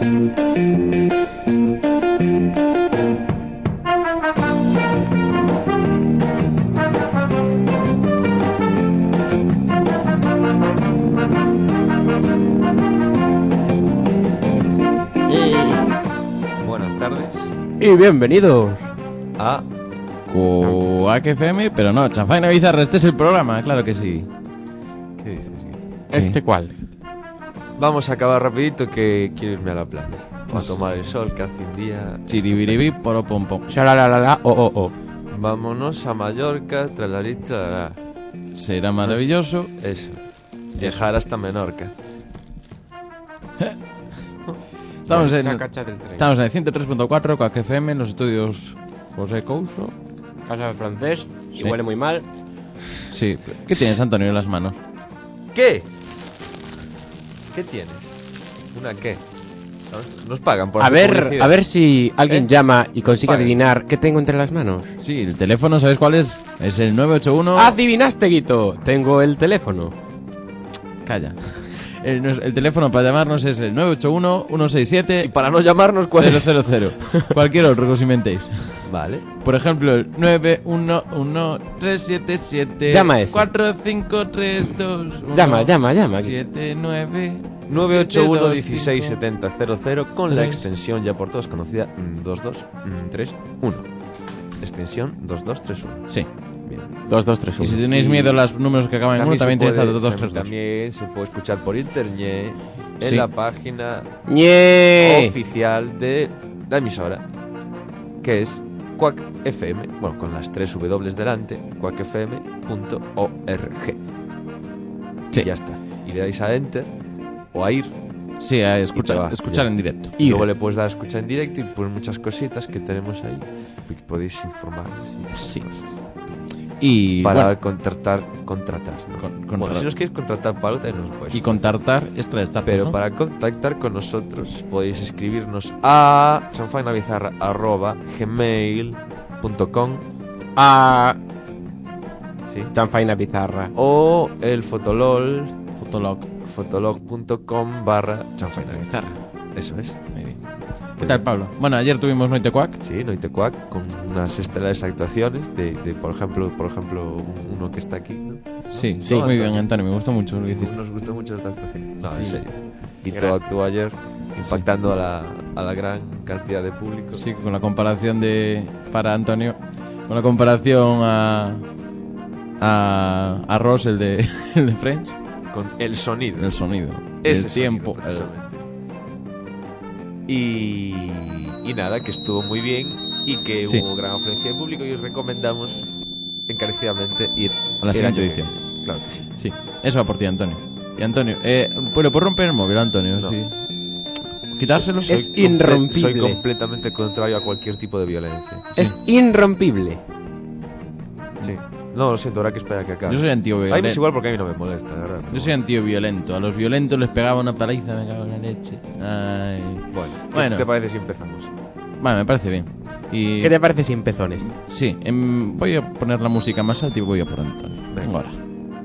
Buenas tardes y bienvenidos a Quack FM, pero no, Chanfaina Bizarra, este es el programa, claro que sí. ¿Qué dices? ¿Este cuál? Vamos a acabar rapidito que quiero irme a la playa a tomar el sol, que hace un día... Chiribiribi, poro pom pom. Shalalala, oh. Vámonos a Mallorca, tralarí, tralalá. Será maravilloso. Eso. Viajar hasta Menorca. Estamos en Chacacha del tren. el 103.4 Quack FM en los estudios José Couso. Casa del francés. Sí. Y huele muy mal. Sí. ¿Qué tienes, Antonio, en las manos? ¿Qué? ¿Qué tienes? ¿Una qué? Nos pagan por A hacer ver publicidad. si alguien llama y consigue Pague. adivinar qué tengo entre las manos. Sí, el teléfono, ¿sabes cuál es? Es el 981... ¡Adivinaste, Guito! Tengo el teléfono. Calla. El teléfono para llamarnos es el 981-167... Y para no llamarnos, ¿cuál es? 000. Cualquier otro que os inventéis. Vale. Por ejemplo, el 911-377... Llama ese. 45321... Llama. 79... 981-1670-00 con la 3. extensión ya por todos conocida 2231. Extensión 2231. Sí. Bien. 2231. Y si tenéis miedo a los números que acaban en 1, también tenéis la 2232. También se puede escuchar por internet en Sí. la página ¡Ñe! oficial de la emisora, que es Quack FM, bueno, con las 3 W delante, quackfm.org. Sí. Y ya está. Y le dais a Enter o a ir. Sí, a Y te escuchar va, escuchar ya. en directo. Y luego le puedes dar a escuchar en directo y pues muchas cositas que tenemos ahí que podéis informaros y esas Sí. cosas. Y Para bueno, contratar, ¿no? Con- Bueno, si nos queréis contratar para otra, nos podéis. y con tartar es traer tartas, Pero ¿no? para contactar con nosotros podéis escribirnos a chanfainabizarra@gmail.com, ¿sí? Chanfaina Bizarra. O el fotolog, Fotolog. fotolog.com/chanfainabizarra. Eso es. Muy bien. ¿Qué tal, Pablo? Bueno, ayer tuvimos Noite Quack. Sí, Noitecuac, con unas estelares actuaciones de por ejemplo, uno que está aquí, ¿no? Sí, Sí. muy bien, Antonio, me gustó mucho lo que hiciste. Nos gustó mucho esta actuación. No, Sí. en serio. Guito actuó ayer impactando a la gran cantidad de público. Sí, con la comparación para Antonio, con la comparación a Ross, el de Friends, Con el sonido. el sonido, Ese el tiempo, sonido, precisamente. Y nada, que estuvo muy bien y que Sí. hubo gran afluencia de público y os recomendamos encarecidamente ir a la el siguiente año edición. que viene. Claro que sí. Sí, eso va por ti, Antonio. Y Antonio, bueno, por romper el móvil, Antonio, No. sí. Quitárselo. Es Soy irrompible. completamente contrario a cualquier tipo de violencia. Es irrompible. Sí. No, lo siento, habrá que esperar a que acabe. Yo soy A mí me es antiviolento. igual porque a mí no me molesta, de verdad. Yo soy antiviolento. A los violentos les pegaba una paliza, me cago en la leche. Ay. Bueno, ¿qué te parece si empezamos? Vale, me parece bien. Y ¿Qué te parece sin pezones? sí, voy a poner la música más alta y voy a por Antonio. Venga. Ahora.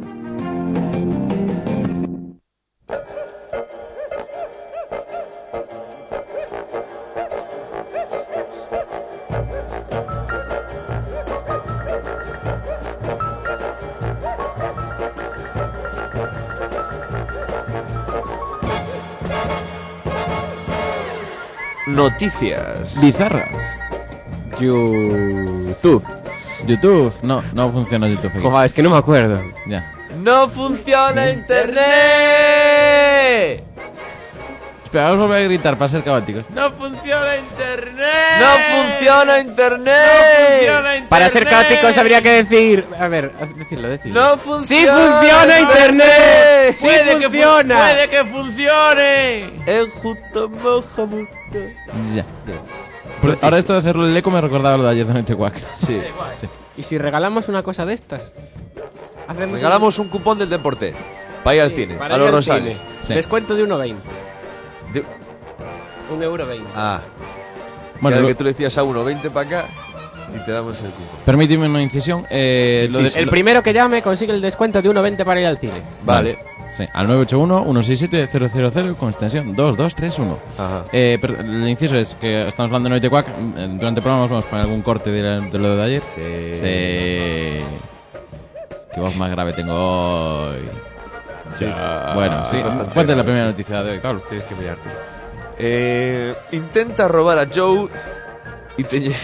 Noticias. Bizarras. YouTube. YouTube. No funciona YouTube aquí. Joder, es que no me acuerdo. Ya. ¡No funciona internet! Espera, vamos a volver a gritar para ser caóticos. ¡No funciona internet! ¡No funciona internet! ¡No funciona internet! Para ser caóticos habría que decir... A ver, decirlo. ¡No funciona! ¡Sí funciona internet! ¡Sí funciona! ¡Puede que funcione! El justo mojo. Ya. Ahora esto de hacerlo el eco me recordaba lo de ayer de Noite Quack. Sí. ¿Y si regalamos una cosa de estas? Hacemos Regalamos un cupón del deporte para ir al cine, para a ir los al Rosales. cine. Sí. Descuento de 1,20. De- 1,20 €. Ah, Bueno, que tú le decías a 1,20 para acá y te damos el cupón. permíteme una incisión. El primero que llame consigue el descuento de 1,20 para ir al cine. Vale. Sí, al 981-167-000 con extensión 2231. Ajá. Pero el inciso es que estamos hablando de Noite Quack. Durante el programa vamos a poner algún corte de lo de ayer. Sí. Qué voz más grave tengo hoy. Sí. Bueno, sí. Es bastante ¿Cuál es la grave, primera sí. noticia de hoy, Pablo? Tienes que mirarte. Intenta robar a Joe y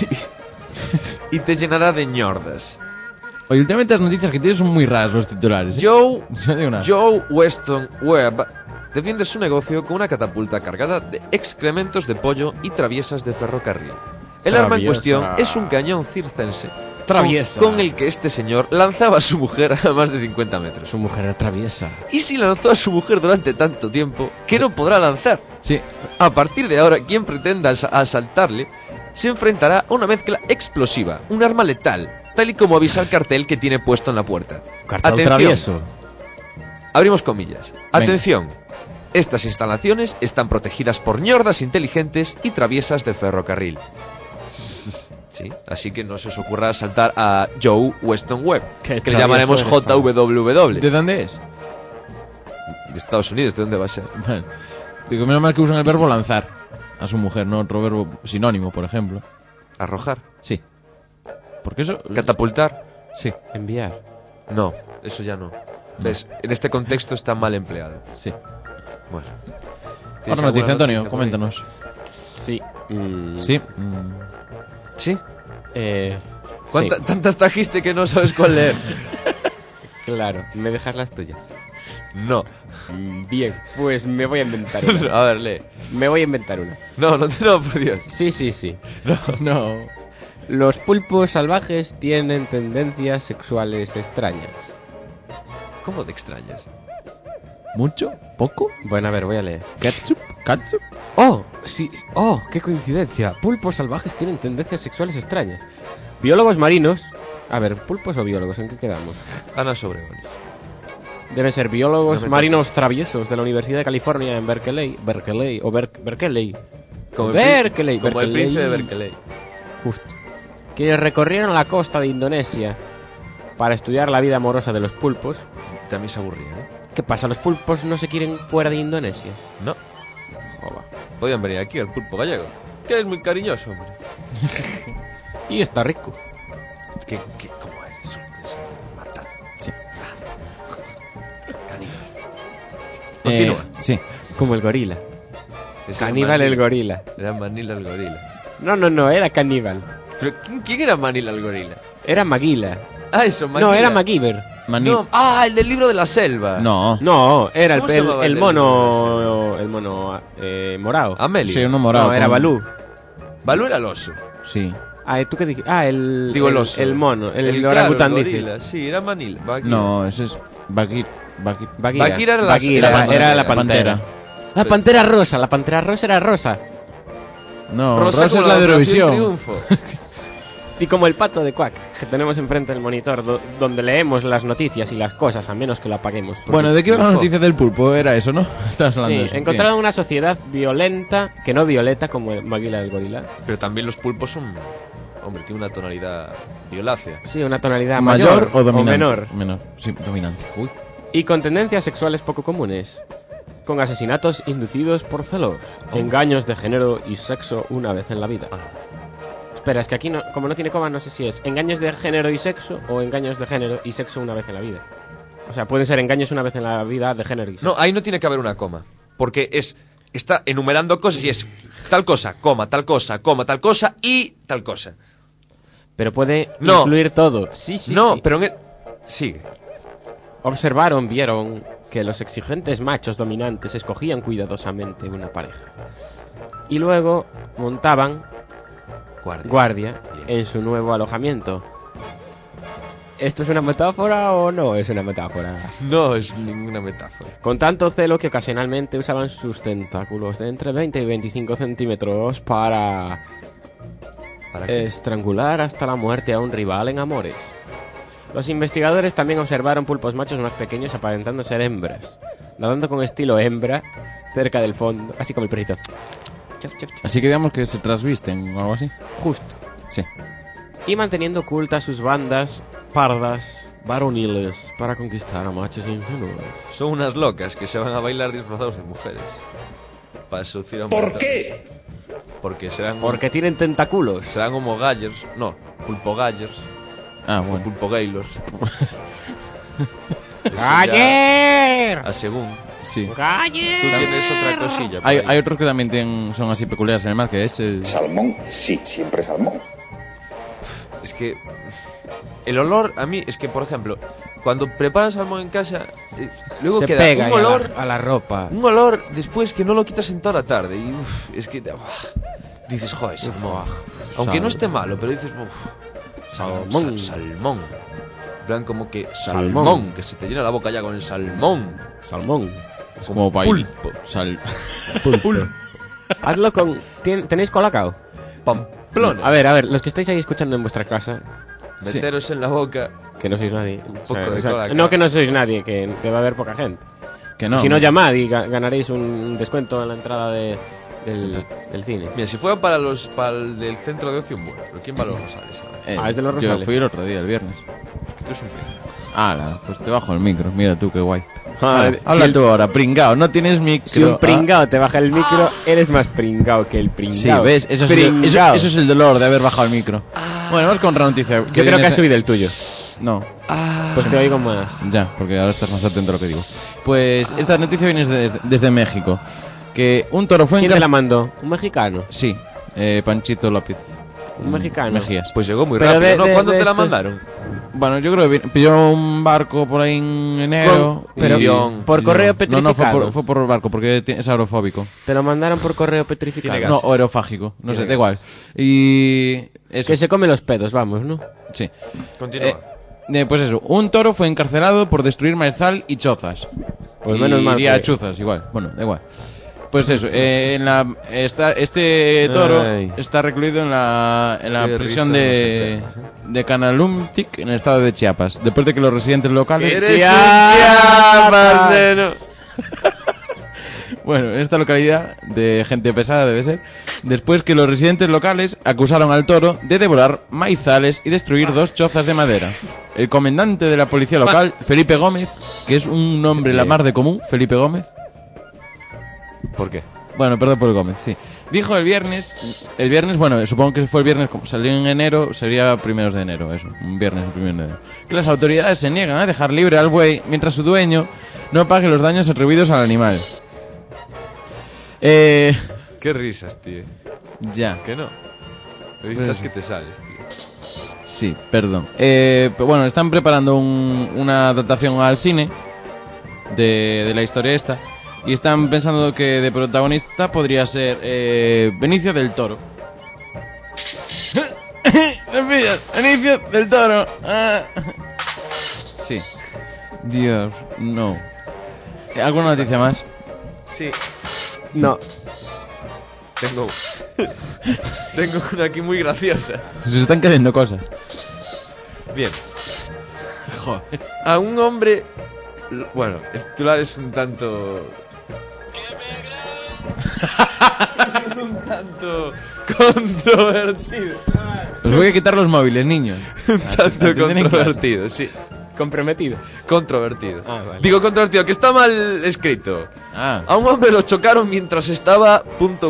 te llenará de ñordas. Oye, últimamente las noticias que tienes son muy raras los titulares. Joe Yo digo nada. Weston Webb defiende su negocio con una catapulta cargada de excrementos de pollo y traviesas de ferrocarril. El arma en Traviesa. cuestión es un cañón circense Traviesa. con el que este señor lanzaba a su mujer a más de 50 metros. Su mujer era traviesa. Y si lanzó a su mujer durante tanto tiempo, que no podrá lanzar. Sí, A partir de ahora, quien pretenda asaltarle se enfrentará a una mezcla explosiva, un arma letal, tal y como avisa el cartel que tiene puesto en la puerta. Cartel Atención. travieso. Abrimos comillas. Atención. Estas instalaciones están protegidas por ñordas inteligentes y traviesas de ferrocarril. Sí, así que no se os ocurra asaltar a Joe Weston Webb, Qué que le llamaremos travieso eres, JWW. ¿de dónde es? De Estados Unidos, ¿de dónde va a ser? Bueno, digo, menos mal que usan el verbo lanzar a su mujer, no otro verbo sinónimo, por ejemplo. Arrojar. Sí. Porque eso... Catapultar. Sí, Enviar. No, eso ya no. ¿Ves? En este contexto está mal empleado. sí. Bueno. ¿Tienes Otra noticia, alguna Antonio, noticia por ahí? coméntanos. Sí. Sí. ¿Sí? Sí, ¿Tantas trajiste que no sabes cuál leer? claro. ¿Me dejas las tuyas? No. Bien, pues me voy a inventar una. A ver, lee. Me voy a inventar una. No, por Dios. Sí. No. Los pulpos salvajes tienen tendencias sexuales extrañas. ¿Cómo te extrañas? ¿Mucho? ¿Poco? Bueno, a ver, voy a leer. ¿Ketchup? ¿Ketchup? ¡Oh! Sí. ¡Oh! ¡Qué coincidencia! Pulpos salvajes tienen tendencias sexuales extrañas. Biólogos marinos... A ver, ¿pulpos o biólogos? ¿En qué quedamos? Ana Sobregón. Deben ser biólogos No me marinos traviesos de la Universidad de California en Berkeley. Berkeley. Como el Berkeley. Como el Berkeley. príncipe de Berkeley. Justo. Quienes recorrieron la costa de Indonesia para estudiar la vida amorosa de los pulpos. También se aburrían, ¿eh? ¿Qué pasa? ¿Los pulpos no se quieren fuera de Indonesia? No. Joder. Podían venir aquí al pulpo gallego. Que es muy cariñoso, hombre. Y está rico. ¿Cómo eres? Es matar. Sí. Continúa. Sí. Como el gorila. Es Caníbal el gorila. Era Manila el gorila. No, era caníbal. ¿Pero quién era Manila el gorila? Era Maguila. Ah, eso, Manila. No, era MacGyver. No. Ah, el del libro de la selva. No. No, era ¿Cómo se llamaba el el mono. El mono morado. Amelia. Sí, uno morado. No, era con- Balú. Balú era el oso. Sí. Ah, ¿tú qué dijiste? Ah, el oso. el mono, el claro, orangután el dices. gorila. Sí, era Manila. Bagheera. No, ese es... Bagheera. Bagheera era la era la pantera. pantera. La pantera rosa, la pantera rosa era rosa. No, Rosa Rosa es como la de Operación Eurovisión. Triunfo. Y como el pato de Quack, que tenemos enfrente del monitor, donde leemos las noticias y las cosas, a menos que lo apaguemos. Bueno, ¿de qué era la Ojo. noticia del pulpo? Era eso, ¿no? Estabas hablando de Sí, eso. encontraron una sociedad violenta, que no violeta como el Maguila del gorila. Pero también los pulpos son... Hombre, tiene una tonalidad violácea. Sí, una tonalidad Bien. ¿Mayor o dominante? menor. Menor. Sí, dominante. Uy. Y con tendencias sexuales poco comunes. Con asesinatos inducidos por celos, engaños de género y sexo una vez en la vida. Espera, es que aquí, como no tiene coma, no sé si es engaños de género y sexo o engaños de género y sexo una vez en la vida. O sea, pueden ser engaños una vez en la vida de género y sexo. No, ahí no tiene que haber una coma. Porque está enumerando cosas y es tal cosa, coma, tal cosa, coma, tal cosa y tal cosa. Pero puede No. incluir todo. Sí, no, sí. pero sigue. Vieron que los exigentes machos dominantes escogían cuidadosamente una pareja. Y luego montaban guardia en su nuevo alojamiento. ¿Esto es una metáfora o no es una metáfora? No es ninguna metáfora. Con tanto celo que ocasionalmente usaban sus tentáculos de entre 20 y 25 centímetros para ¿Para qué? estrangular hasta la muerte a un rival en amores. Los investigadores también observaron pulpos machos más pequeños aparentando ser hembras, nadando con estilo hembra cerca del fondo, así como el perrito. Chaf, chaf, chaf. Así que digamos que se trasvisten o algo así. Justo. Sí. Y manteniendo ocultas sus bandas pardas varoniles para conquistar a machos ingenuos. Son unas locas que se van a bailar disfrazados de mujeres. Para seducir a ¿Por qué? Porque serán... Porque tienen tentáculos. Serán homo gallers. No, pulpo gallers. Ah, O bueno. pulpo gaylors. ¡Galler! A según. Sí. Tú ¡Galler! tienes otra cosilla. por Hay, ahí. hay otros que también son así peculiares en el mar, que es el... Salmón, sí, siempre salmón. Es que el olor a mí es que, por ejemplo, cuando preparas salmón en casa, luego Se queda pega un ahí olor, a la ropa. un olor después que no lo quitas en toda la tarde y es que dices, joder, salmón. Aunque no esté malo, pero dices, Salmón. salmón. En plan como que Salmón. salmón, que se te llena la boca ya con el salmón. Salmón. Es como baile. Pulpo. Hazlo con... ¿Tenéis colacao? Pamplona. A ver, los que estáis ahí escuchando en vuestra casa, Meteros en la boca. que no sois nadie. poco de colacao. no que no sois nadie, que va a haber poca gente. Que no. Si no, llamad y ganaréis un descuento en la entrada del cine. Mira, si fuera para el del centro de ocio, bueno, pero ¿quién va a los Rosales? Es de los Yo Rosales. fui el otro día, el viernes. Es que tú es un pringao. Ala, pues te bajo el micro. Mira tú, qué guay. Ah, Habla si tú ahora, pringao. No tienes micro. Si un pringao te baja el micro, eres más pringao que el Ah, sí, pringao. ¿ves? Eso es el dolor de haber bajado el micro. Bueno, vamos con otra noticia. Yo creo que has subido el tuyo. No, Pues te oigo más. ya, porque ahora estás más atento a lo que digo. Pues esta noticia viene desde México. Que un toro fue ¿Quién te la encarcelado. mandó? ¿Un mexicano? Sí, Panchito López. ¿Un mexicano? Mejías. Pues llegó muy Pero rápido, ¿no? de ¿Cuándo te la estos- mandaron? Bueno, yo creo que pilló un barco por ahí en enero. Pero por correo No, no, petrificado. fue por barco, porque es aerofóbico. Te lo mandaron por correo petrificado. Tiene No, gases. o aerofágico, no sé, Tiene da igual. Y eso, Que se come los pedos, vamos, ¿no? sí. Continúa. Pues eso, un toro fue encarcelado por destruir maizal y chozas. Pues Y menos mal iría que- a chuzas, igual. Bueno, da igual. Pues eso, este toro Ay. está recluido en la Qué prisión risa de, nos echamos, de Canalumtic, en el estado de Chiapas. Después de que los residentes locales... ¡Eres un Chiapas! Chiapas, neno! Bueno, en esta localidad de gente pesada debe ser. Después que los residentes locales acusaron al toro de devorar maizales y destruir 2 chozas de madera. El comandante de la policía local, Felipe Gómez, que es un nombre la mar de común, Felipe Gómez. ¿Por qué? Bueno, perdón por el Gómez, sí. Dijo el viernes, bueno, supongo que fue el viernes, como salió en enero, sería primeros de enero, eso, un viernes, el 1 de enero. Que las autoridades se niegan a dejar libre al buey mientras su dueño no pague los daños atribuidos al animal. Qué risas, tío. Ya. ¿Qué no? Risas Eso. que te sales, tío. Sí, perdón. Pero bueno, están preparando una adaptación al cine de la historia esta. Y están pensando que de protagonista podría ser Benicio del Toro. Benicio del Toro. Ah. Sí. Dios, no. ¿Alguna noticia más? Sí. No. Tengo una aquí muy graciosa. Se están cayendo cosas. Bien. Joder. A un hombre... Bueno, el titular es un tanto... un tanto controvertido. Os voy a quitar los móviles, niños. Un tanto Atenden en clase. controvertido, sí. Comprometido. Controvertido. Ah, vale. Digo controvertido, que está mal escrito. Ah, A un hombre lo chocaron mientras estaba ...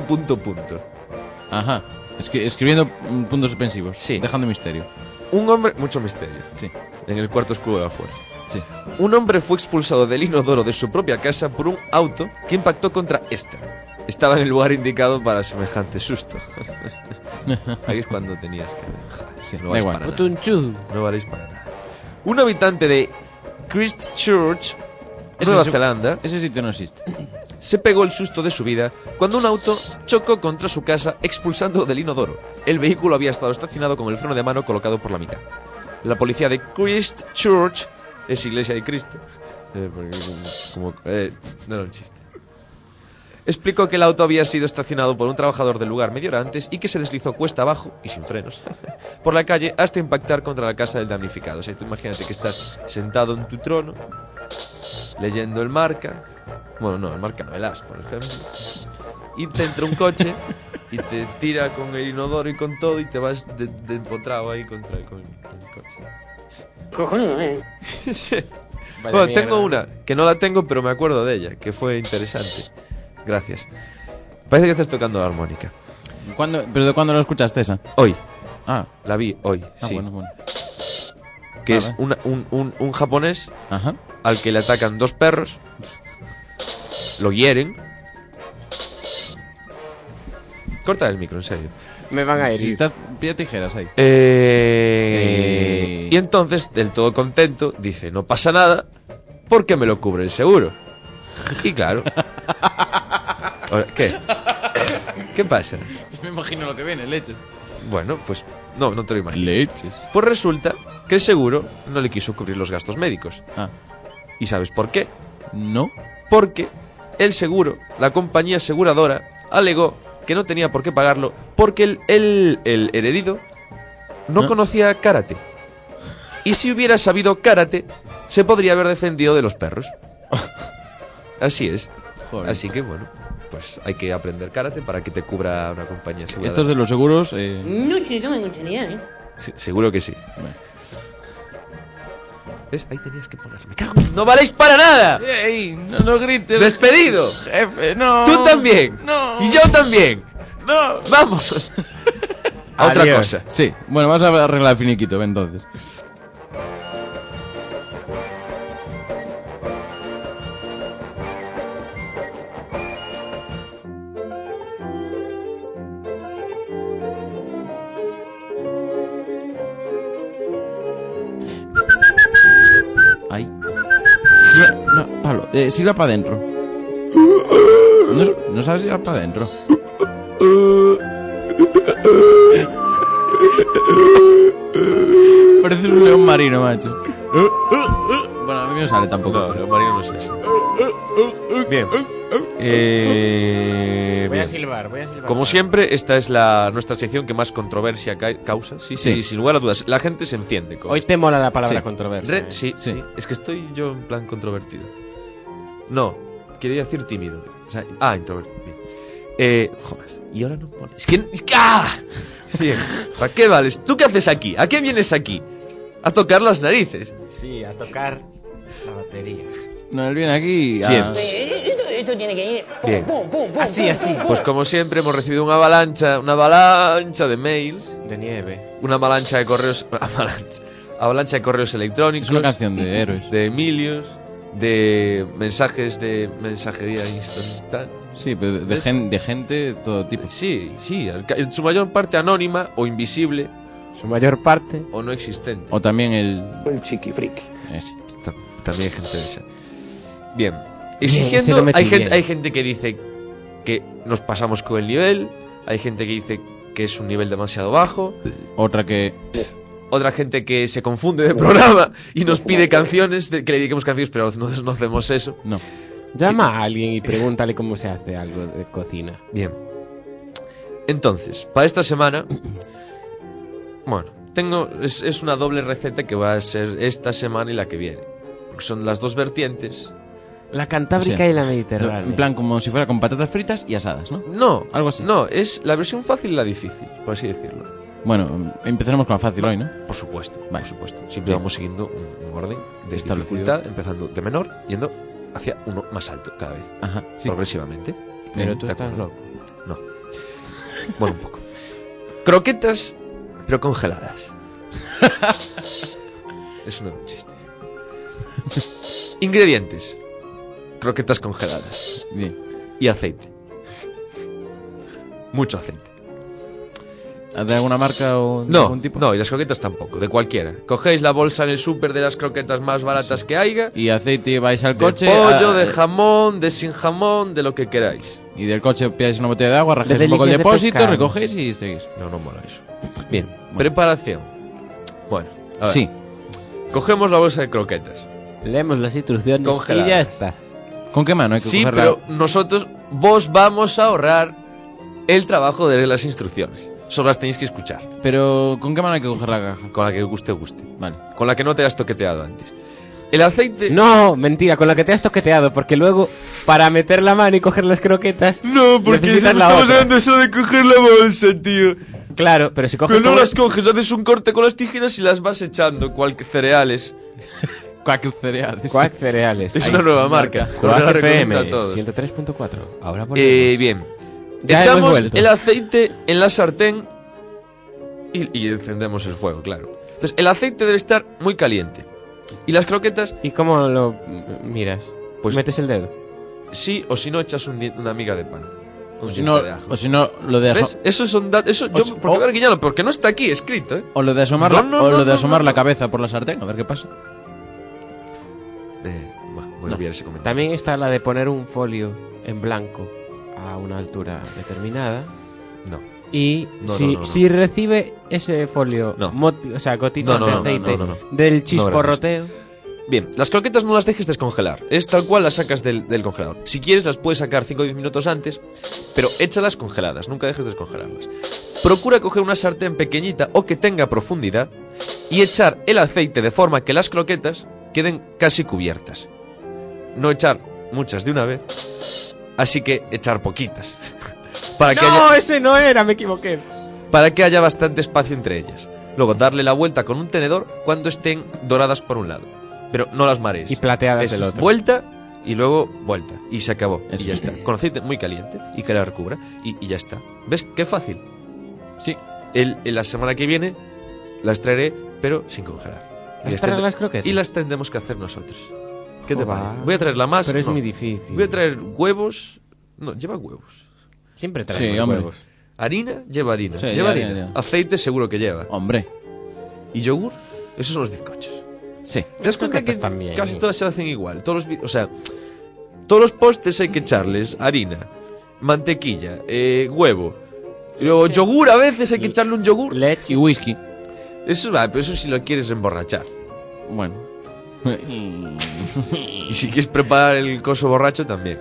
ajá. Escribiendo puntos suspensivos. Sí. Dejando misterio. Un hombre... Mucho misterio. Sí. En el cuarto oscuro de la fuerza. Sí. Un hombre fue expulsado del inodoro de su propia casa por un auto que impactó contra esta. Estaba en el lugar indicado para semejante susto. Ahí es cuando tenías que... Joder, Sí, no da valéis igual. para nada. Otunchu. No valéis para nada. Un habitante de Christchurch, Ese Nueva es- Zelanda, Ese sitio no existe. se pegó el susto de su vida cuando un auto chocó contra su casa expulsándolo del inodoro. El vehículo había estado estacionado con el freno de mano colocado por la mitad. La policía de Christchurch, es Iglesia de Cristo, no era un chiste, explicó que el auto había sido estacionado por un trabajador del lugar media hora antes y que se deslizó cuesta abajo y sin frenos por la calle hasta impactar contra la casa del damnificado. O sea, tú imagínate que estás sentado en tu trono leyendo el Marca, bueno, no, el Marca no, el As, por ejemplo, y te entra un coche y te tira con el inodoro y con todo y te vas de empotrado ahí contra el coche. Cojonudo, Sí. Vaya Bueno, mierda. tengo una, que no la tengo, pero me acuerdo de ella, que fue interesante. Gracias. Parece que estás tocando la armónica. ¿Pero de cuándo lo escuchaste esa? Hoy, Ah, la vi hoy, sí. bueno. Que Vale. es un japonés Ajá. al que le atacan 2 perros, lo hieren. Corta el micro, en serio. Me van a Si herir. estás, pilla tijeras ahí. Y entonces, del todo contento, dice, no pasa nada porque me lo cubre el seguro. Y claro. Ahora, ¿qué? ¿Qué pasa? Me imagino lo que viene, leches. Bueno, pues no te lo imagino. Leches. Pues resulta que el seguro no le quiso cubrir los gastos médicos. Ah, ¿Y sabes por qué? no. Porque el seguro, la compañía aseguradora, alegó que no tenía por qué pagarlo porque el herido no ¿Ah? conocía karate. Y si hubiera sabido karate, se podría haber defendido de los perros. Así es. Joder. Así que bueno, pues hay que aprender karate para que te cubra una compañía aseguradora. Estos de los seguros, No, chico, me gustaría, Sí, seguro que sí. Bueno. ¿Ves? Ahí tenías que ponerlo. ¡Me cago en- ¡No valéis para nada! ¡Ey! No grites. ¡Despedido! Jefe, no. ¡Tú también! No. ¡Y yo también! No. ¡Vamos! A otra Adiós. cosa. Sí, bueno, vamos a arreglar el finiquito, entonces. Ahí. Silva, no, Pablo, silba para adentro. No sabes silbar para adentro. Pareces un león marino, macho. Bueno, a mí no sale tampoco. No, Leo Marino no es eso. Bien. Voy a Bien. silbar. Como siempre, esta es nuestra sección que más controversia causa. Sí, Sí. sí, sin lugar a dudas. La gente se enciende con Hoy te mola la palabra Sí. controversia. Sí, Sí. sí. Es que estoy yo en plan controvertido. No, quería decir tímido. O sea, introvertido. Bien. Joder, y ahora no pones. Es que ¡ah! Bien. ¿Para qué vales? ¿Tú qué haces aquí? ¿A qué vienes aquí? A tocar las narices. Sí, a tocar la batería. No, él viene aquí a... Bien. Esto tiene que ir. Pum, Bien. pum, pum, pum, Así, pum, así. pum, pum. Pues como siempre hemos recibido una avalancha de mails, De nieve. una avalancha de correos, avalancha de correos electrónicos, Es una canción de héroes. de Emilios, de mensajes de mensajería instantánea. Sí, pero de, ¿Ves? de gente de todo tipo. Sí, en su mayor parte anónima o invisible Su mayor parte. o no existente. O también el... El chiqui friki. Ese. También hay gente de esa. Bien. se Exigiendo, lo metí hay gente, bien. hay gente que dice que nos pasamos con el nivel, hay gente que dice que es un nivel demasiado bajo, Otra que... otra gente que se confunde de programa y nos pide canciones, que le dediquemos canciones, pero no hacemos eso. No. Llama a alguien y pregúntale cómo se hace algo de cocina. Bien. Entonces, para esta semana, bueno, es una doble receta que va a ser esta semana y la que viene. Porque son las dos vertientes. La Cantábrica Sí. y la Mediterránea. En plan como si fuera con patatas fritas y asadas, ¿no? No, Algo así. No, es la versión fácil y la difícil, por así decirlo. Bueno, empezaremos con la fácil hoy, ¿no? Por supuesto, Vale. por supuesto. Siempre Bien. vamos siguiendo un orden de Establecido. dificultad, empezando de menor, yendo hacia uno más alto cada vez, Ajá, sí. progresivamente. Pero Bien, tú de estás acuerdo. loco. No. Bueno, un poco. Croquetas, pero congeladas. Es un chiste. Ingredientes. Croquetas congeladas. Bien. Y aceite. Mucho aceite. ¿De alguna marca o de No, algún tipo? no, y las croquetas tampoco, de cualquiera. Cogéis la bolsa en el súper de las croquetas más baratas que haya. Y aceite vais al De coche... pollo, a- de jamón, de sin jamón, de lo que queráis. Y del coche pilláis una botella de agua, rajáis De un poco el delicias de depósito, pescado. recogéis y seguís. No, no mola eso. Bien, preparación. Bueno, a ver. Sí. Cogemos la bolsa de croquetas. Leemos las instrucciones Congeladas. y ya está. ¿Con qué mano hay que Sí, cogerla? pero nosotros, vos vamos a ahorrar el trabajo de leer las instrucciones. Solo las tenéis que escuchar. Pero ¿con qué mano hay que coger la caja? Con la que guste. Vale. Con la que no te hayas toqueteado antes. El aceite... No, mentira, con la que te has toqueteado, porque luego, para meter la mano y coger las croquetas, No, porque necesitas la estamos otra. hablando solo de coger la bolsa, tío. Claro, pero si coges... Pero no como- las coges, haces un corte con las tijeras y las vas echando, cual que cereales. Quack cereales. Quack cereales. Es Ahí una está. nueva marca. Quack Ahora la FM recomiendo a todos. 103.4. Ahora volvemos. Bien. Ya hemos Echamos vuelto. el aceite en la sartén y encendemos el fuego, claro. Entonces, el aceite debe estar muy caliente. Y las croquetas, ¿Y cómo lo miras? Pues- Metes el dedo. sí, o si no, echas una miga de pan. Un O si diente no, de ajo. o si no, lo de ¿Ves? Eso son eso yo, si- porque, a ver, Guiñalo, porque no está aquí escrito, ¿eh? o lo de asomar, No, la, no, o no, lo de no, asomar no, la no. cabeza por la sartén, a ver qué pasa. Voy a olvidar ese comentario. También está la de poner un folio en blanco a una altura determinada. No. Y No, si, no, no, no. si recibe ese folio, No. o sea, gotitas No, no, de no, aceite no, no, no. del chisporroteo, Bien, las croquetas no las dejes descongelar. Es tal cual las sacas del congelador. Si quieres, las puedes sacar 5 o 10 minutos antes, pero échalas congeladas, nunca dejes descongelarlas. Procura coger una sartén pequeñita o que tenga profundidad y echar el aceite de forma que las croquetas queden casi cubiertas. No echar muchas de una vez, así que echar poquitas. para, que haya, ese no era, me equivoqué. para que haya bastante espacio entre ellas. Luego darle la vuelta con un tenedor cuando estén doradas por un lado. Pero no las marees. Y plateadas Es del otro. vuelta y luego vuelta. Y se acabó. Eso. Y ya está. Con aceite muy caliente y que la recubra. Y ya está. ¿Ves qué fácil? Sí. La semana que viene las traeré, pero sin congelar. Y ¿Las traerás las croquetas? Y las tendremos que hacer nosotros. ¿Qué te Joder. parece? Voy a traer la más. Pero es no. muy difícil. Voy a traer huevos. No, lleva huevos. Siempre traes Sí, los hombre. huevos. Harina, lleva harina. Sí, lleva harina, harina. lleva. Aceite seguro que lleva. Hombre. ¿Y yogur? Esos son los bizcochos. Sí. ¿Te das cuenta que croquetas también. casi todas se hacen igual? O sea, todos los postres hay que echarles harina, mantequilla, huevo. Y luego yogur, a veces hay que echarle un yogur. Leche. Y whisky. Eso va, pero eso si lo quieres emborrachar. Bueno. Y si quieres preparar el coso borracho también.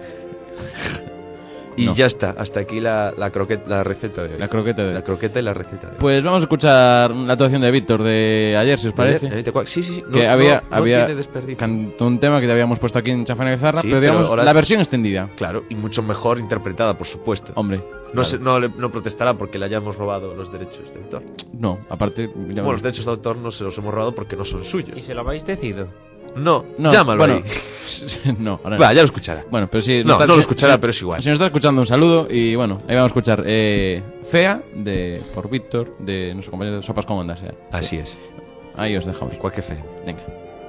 Y No. ya está, hasta aquí la receta de hoy. La croqueta de hoy. La croqueta y la receta de hoy. Pues vamos a escuchar la actuación de Víctor de ayer, si os parece. Sí, sí, sí. Que No, había, no había tiene desperdicio. cantó un tema que te habíamos puesto aquí en Chafana Bizarra, Sí, pero digamos pero ahora- la versión extendida. Claro, y mucho mejor interpretada, por supuesto. Hombre. No, claro. no protestará porque le hayamos robado los derechos de autor. No, aparte. ya Bueno, verás. los derechos de autor no se los hemos robado porque no son suyos. ¿Y se lo habéis decidido? No, No, llámalo bueno, ahí. no, ahora Va, no. ya lo escuchará. Bueno, pero sí. No, no lo si- escuchará, si- pero es igual. Si nos está escuchando, un saludo. Y bueno, ahí vamos a escuchar Fea, por Víctor, de nuestro compañero de Sopas con Ondas. Así es. Ahí os dejamos. Cualque fe. Venga.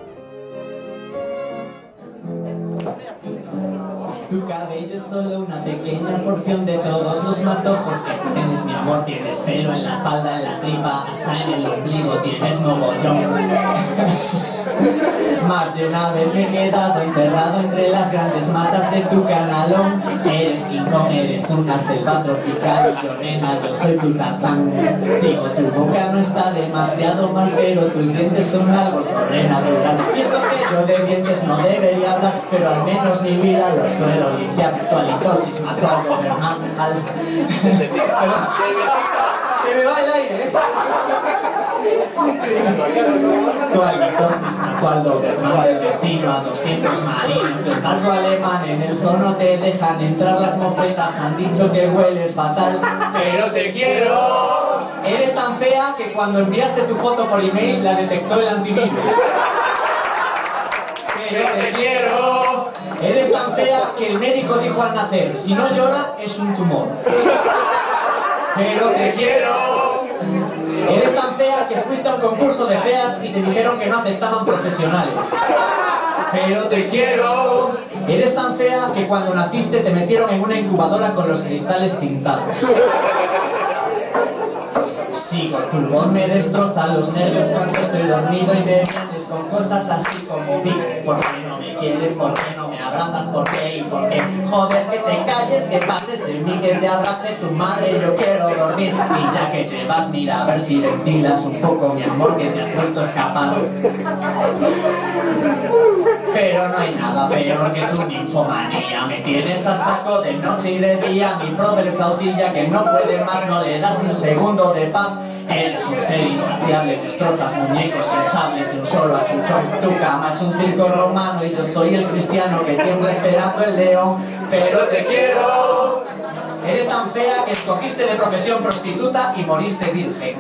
Tu cabello es solo una pequeña porción de todos los matojos que tienes, mi amor. Tienes pelo en la espalda, en la tripa, hasta en el ombligo tienes mogollón. Más de una vez me he quedado enterrado entre las grandes matas de tu canalón. Eres King Kong, eres una selva tropical. Yo nena, yo soy tu Tarzán. Sigo, tu boca no está demasiado mal, pero tus dientes son algo sobrenatural. Y eso que yo de dientes no debería hablar, pero al menos mi vida lo suelo limpiar. Tu halitosis mató al Doberman, Perdón, se me va el aire, ¿eh? Tu halitosis mató al Doberman del vecino a 200 marinos del barco alemán. En el zoo no te dejan entrar, las mofetas han dicho que hueles fatal. Pero te quiero. Eres tan fea que cuando enviaste tu foto por email la detectó el antivirus. Pero te quiero. Eres tan fea que el médico dijo al nacer, si no llora es un tumor. Pero te quiero. Eres tan fea que fuiste a un concurso de feas y te dijeron que no aceptaban profesionales. Pero te quiero. Eres tan fea que cuando naciste te metieron en una incubadora con los cristales tintados. Sigo, tu voz me destroza los nervios cuando estoy dormido y me vienes con cosas así como Vic. ¿Por qué no me quieres? ¿Por qué no me abrazas? ¿Por qué? ¿Y por qué? Joder, que te calles, que pases de mí, que te abrace tu madre, yo quiero dormir. Y ya que te vas, mira a ver si ventilas un poco, mi amor, que te has vuelto a escapar. Pero no hay nada peor que tu ninfomanía. Me tienes a saco de noche y de día. Mi brother flautilla que no puede más, no le das ni un segundo de paz. Eres un ser insaciable, destrozas muñecos sensables de un solo achuchón. Tu cama es un circo romano y yo soy el cristiano que tiembla esperando el león. Pero te quiero. Eres tan fea que escogiste de profesión prostituta y moriste virgen.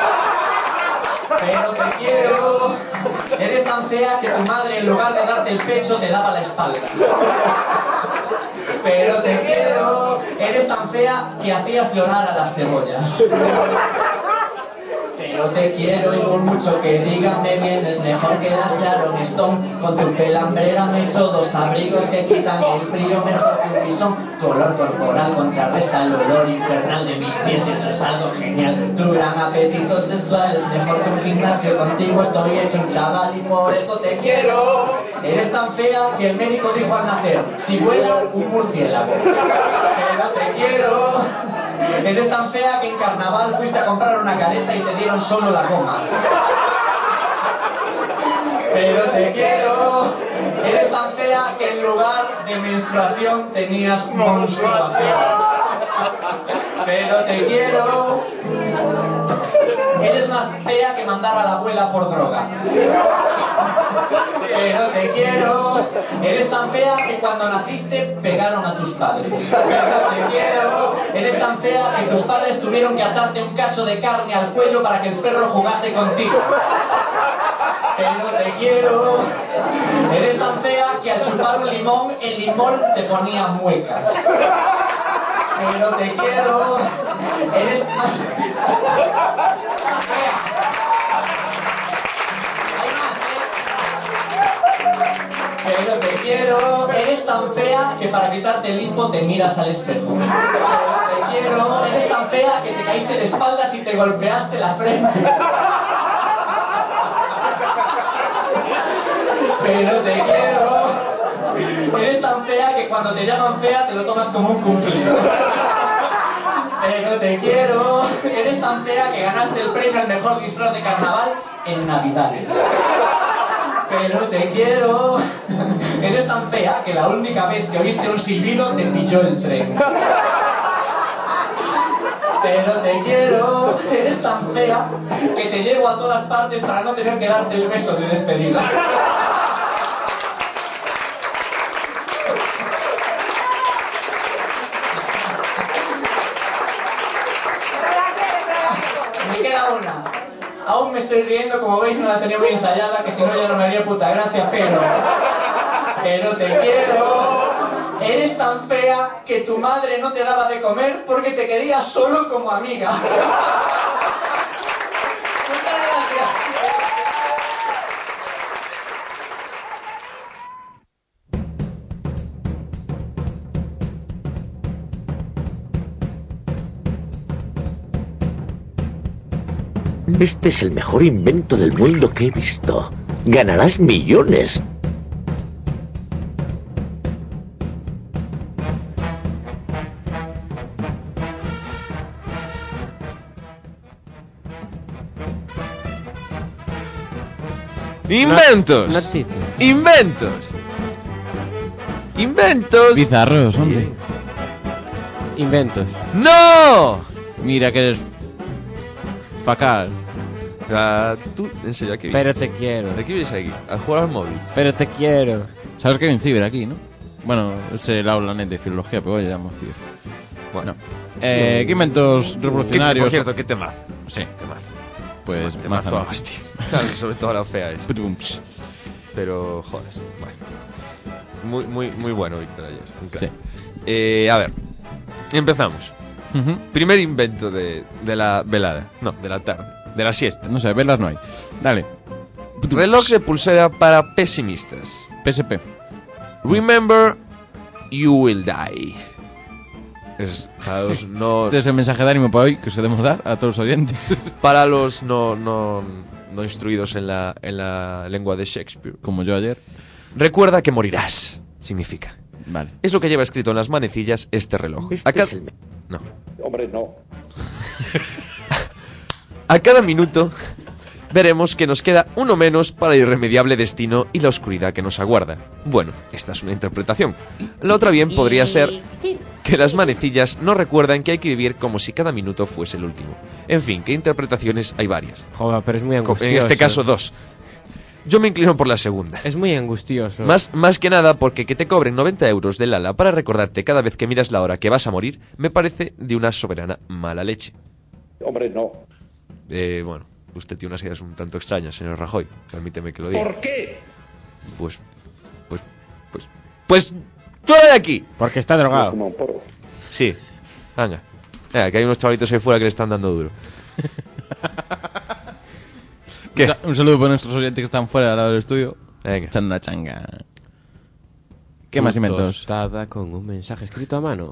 Pero te quiero. Eres tan fea que tu madre, en lugar de darte el pecho, te daba la espalda. Pero te quiero. Eres tan fea que hacías llorar a las cebollas. Pero te quiero y por mucho que digan me vienes mejor que la Sharon Stone. Con tu pelambrera me echo 2 abrigos que quitan el frío mejor que un pisón. Tu olor corporal contrarresta el olor infernal de mis pies, eso es algo genial. Tu gran apetito sexual es mejor que un gimnasio. Contigo estoy hecho un chaval y por eso te quiero. Eres tan fea que el médico dijo al nacer: si vuela, un murciélago. Pero te quiero. Eres tan fea que en carnaval fuiste a comprar una caleta y te dieron solo la coma. Pero te quiero. Eres tan fea que en lugar de menstruación tenías menstruación. Pero te quiero. Eres más fea que mandar a la abuela por droga. Pero te quiero. Eres tan fea que cuando naciste pegaron a tus padres. Pero te quiero. Eres tan fea que tus padres tuvieron que atarte un cacho de carne al cuello para que el perro jugase contigo. Pero te quiero. Eres tan fea que al chupar un limón, el limón te ponía muecas. Pero te quiero. Eres tan fea. Hay más, Pero te quiero. Eres tan fea que para quitarte el hipo te miras al espejo. Pero te quiero. Eres tan fea que te caíste de espaldas y te golpeaste la frente. Pero te quiero. Eres tan fea que cuando te llaman fea te lo tomas como un cumplido. Pero te quiero. Eres tan fea que ganaste el premio al mejor disfraz de carnaval en Navidades. Pero te quiero. Eres tan fea que la única vez que oíste un silbido te pilló el tren. Pero te quiero. Eres tan fea que te llevo a todas partes para no tener que darte el beso de despedida. Me queda una. Aún me estoy riendo, como veis no la tenía muy ensayada, que si no ya no me haría puta gracia, pero te quiero. Eres tan fea que tu madre no te daba de comer porque te quería solo como amiga. Muchas gracias. Este es el mejor invento del mundo que he visto. Ganarás millones. ¡Inventos! Noticias. ¡Inventos! ¡Inventos! Bizarros, hombre. Inventos. ¡No! Mira que eres facal. Tú, en serio, ¿a qué Pero vienes? te quiero. ¿De qué vienes aquí? ¿A jugar al móvil? Pero te quiero. Sabes que hay un ciber aquí, ¿no? Bueno, es el aula net de filología, pero hoy le llamamos ciber. Bueno. ¿Qué inventos revolucionarios? Por cierto, ¿qué temazo? Sí, Temazo. pues Temazo a hostia. Claro, sobre todo la fea es. Putums. Pero, joder, bueno. Muy bueno, Víctor, ayer. Un crack. Sí. A ver, empezamos. Ujú. Primer invento de la velada. No, de la tarde. De la siesta. No sé, velas no hay. Dale. Reloj de pulsera para pesimistas. PSP. Remember, you will die. Es para los no, Este es el mensaje de ánimo para hoy que os debemos dar a todos los oyentes. para los no instruidos en la lengua de Shakespeare. Como yo ayer. Recuerda que morirás. Significa. Vale. Es lo que lleva escrito en las manecillas este reloj. Este es el No. Hombre, no. A cada minuto veremos que nos queda uno menos para el irremediable destino y la oscuridad que nos aguarda. Bueno, esta es una interpretación. La otra bien podría ser que las manecillas nos recuerdan que hay que vivir como si cada minuto fuese el último. En fin, que interpretaciones hay varias. Joder, pero es muy angustioso. En este caso, 2. Yo me inclino por la segunda. Es muy angustioso. Más que nada porque que te cobren 90 euros del ala para recordarte cada vez que miras la hora que vas a morir, me parece de una soberana mala leche. Hombre, no. Bueno, usted tiene unas ideas un tanto extrañas, señor Rajoy. Permíteme que lo diga. ¿Por qué? Pues, ¡fuera de aquí! Porque está drogado. Fuma un porro. Sí, venga. Que hay unos chavalitos ahí fuera que le están dando duro. ¿Qué? Un saludo para nuestros oyentes que están fuera al lado del estudio. Venga. Echando una changa. ¿Qué más inventos? Tostada con un mensaje escrito a mano.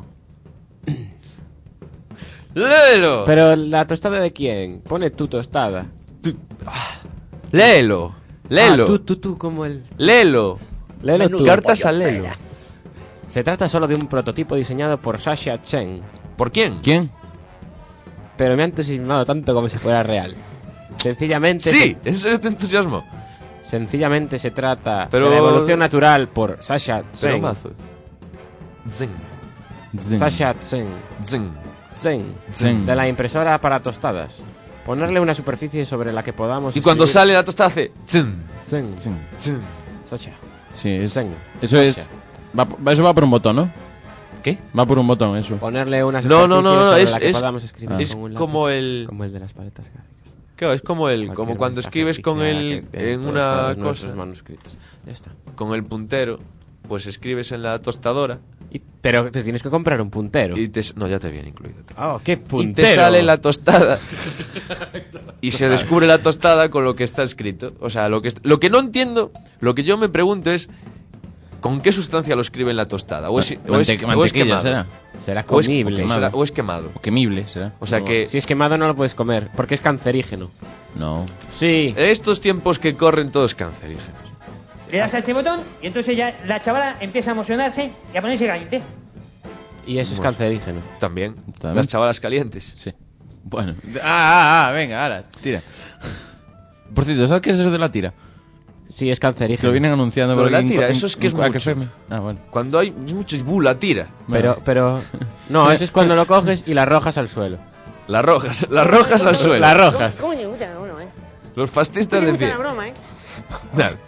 ¡Léelo! Pero ¿la tostada de quién? Pone tu tostada. ¡Léelo! ¡Léelo! Tú, como el... ¡Léelo! Léelo tú. Cartas al Lelo. Se trata solo de un prototipo diseñado por Sasha Chen. ¿Por quién? ¿Quién? Pero me ha entusiasmado tanto como si fuera real. Sencillamente... Sí, ¿en serio te entusiasmo? Sencillamente se trata Pero- de la evolución natural por Sasha Pero Chen. mazo. Zing, Sasha Chen. zing. Zen. De la impresora para tostadas. Ponerle una superficie sobre la que podamos... Y cuando escribir- sale la tostada hace... Zing, Zen. zing. Sasha. Sí, es, Zen. eso es... Eso va por un botón, ¿no? ¿Qué? Va por un botón, eso. Ponerle una No, superficie no, no, sobre es- la que es- podamos escribir Es con un lápiz. como el... Como el de las paletas gráficas. Claro, es como el... Cualquier Como cuando mensaje escribes con pixelado el... que En todos una todos nuestros cosa... manuscritos. Ya está. Con el puntero, pues escribes en la tostadora Pero te tienes que comprar un puntero. y te... No, ya te viene incluido. Oh, qué Y puntero. te sale la tostada y se descubre la tostada con lo que está escrito. O sea, lo que no entiendo, lo que yo me pregunto es ¿con qué sustancia lo escribe en la tostada? ¿O es Mantequilla quemado? será. Será ¿O es, comible. o es quemado? O quemible será. O sea que Si es quemado no lo puedes comer, porque es cancerígeno. No. Sí. estos tiempos que corren todos cancerígenos. Le das a este botón y entonces ya la chavala empieza a emocionarse y a ponerse caliente. Y eso es cancerígeno. También. También. Las chavalas calientes. Sí. Bueno. Venga, ahora, tira. Por cierto, ¿sabes qué es eso de la tira? Sí, es Es que cancerígeno. lo vienen anunciando Pero por la aquí tira, eso es que es ¿a qué mucho. FM? Ah, bueno. Cuando hay mucho la tira. Pero... No, eso es cuando lo coges y la arrojas al suelo. Las rojas al suelo. Las rojas. ¿Cómo le gusta a uno, Los fascistas Le de gusta pie. la broma, Dale.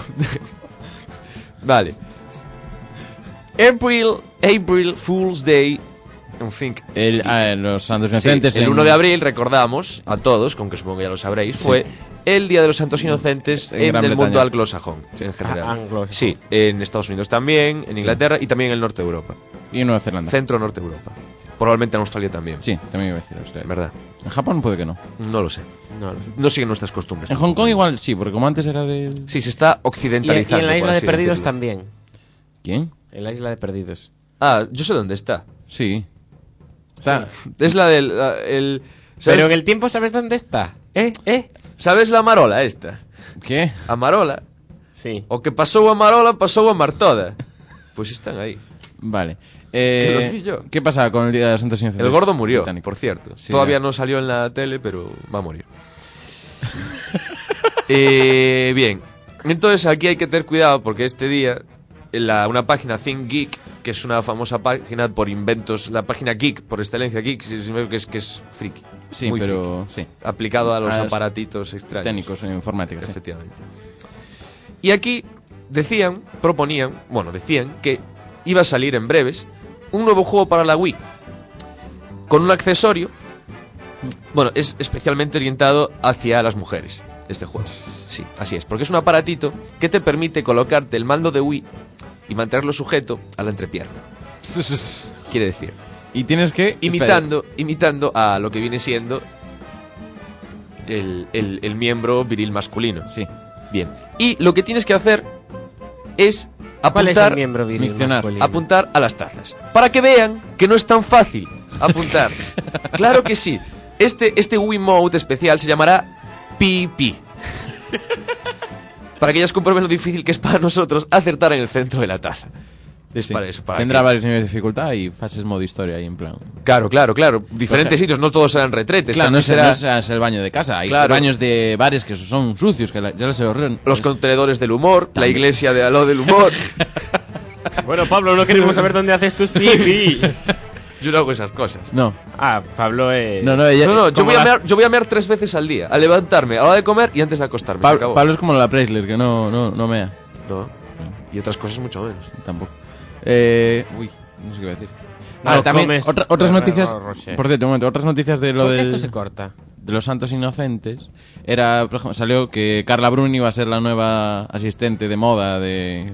Vale. April Fool's Day. I think. Los santos Sí, inocentes. el 1 de abril, recordamos a todos, con que supongo que ya lo sabréis, fue el Día de los Santos Inocentes En Gran del mundo Bretaña. anglosajón, en general. anglosajón. Sí, en Estados Unidos también, en Inglaterra y también en el norte de Europa. Y en Nueva Zelanda. Centro-norte de Europa. Probablemente en Australia también. Sí, también iba a decir usted. ¿Verdad? En Japón puede que no. No lo sé. No lo sé. No siguen nuestras costumbres. En Hong Kong igual sí, porque como antes era del... Sí, se está Y en occidentalizando. la por isla de así Perdidos decirlo. también. ¿Quién? En la isla de Perdidos. Ah, yo sé dónde está. Sí. Está... Es la del... ¿sabes? Pero en el tiempo, ¿sabes dónde está? ¿Sabes la Marola esta? ¿Qué? A Marola. Sí. O que pasou a Marola, pasou a Martoda. Pues están ahí. Vale. Que los vi yo. ¿Qué pasa con el Día de los Santos Inocentes? El gordo murió, británico? por cierto. Sí, Todavía ya. no salió en la tele, pero va a morir. Bien. Entonces aquí hay que tener cuidado porque este día una página Think Geek, que es una famosa página por inventos, la página Geek por excelencia, Geek significa que es friki. Sí, Muy pero... Sí. friki. Aplicado a los A los aparatitos extraños. Técnicos en informática, sí. Efectivamente. Y aquí decían que iba a salir en breves un nuevo juego para la Wii con un accesorio. Bueno, es especialmente orientado hacia las mujeres este juego. Sí, así es, porque es un aparatito que te permite colocarte el mando de Wii y mantenerlo sujeto a la entrepierna. Quiere decir, Y tienes que... imitando a lo que viene siendo el miembro viril masculino. Sí. Bien. Y lo que tienes que hacer es ¿Cuál es el apuntar, miembro viril Miccionar. masculino? apuntar a las tazas. Para que vean que no es tan fácil apuntar. Claro que sí. Este Wiimote especial se llamará PP. Para que ellas comprueben lo difícil que es para nosotros acertar en el centro de la taza. Es Sí. para eso. Para Tendrá que- varios niveles de dificultad y fases modo historia ahí en plan... Claro. Diferentes O sea, sitios, no todos serán retretes. Claro, no también será el baño de casa. Hay Claro. baños de bares que son sucios, que ya se ahorran. los contenedores del humor, la iglesia de Aló del humor. Bueno, Pablo, no queremos saber dónde haces tus pipí. Yo no hago esas cosas. No. Ah, Pablo es... No, ella... No, yo como voy a mear 3 veces al día. Al levantarme, a la hora de comer y antes de acostarme. Se acabó. Pablo es como la Preisler, que no mea. No. Y otras cosas mucho menos. Tampoco. Uy, no sé qué iba a decir. No También comes otras noticias. Ferrero Rocher. Por cierto, un momento, otras noticias de lo ¿Por qué del. esto se corta? De los Santos Inocentes. Era, por ejemplo, salió que Carla Bruni iba a ser la nueva asistente de moda de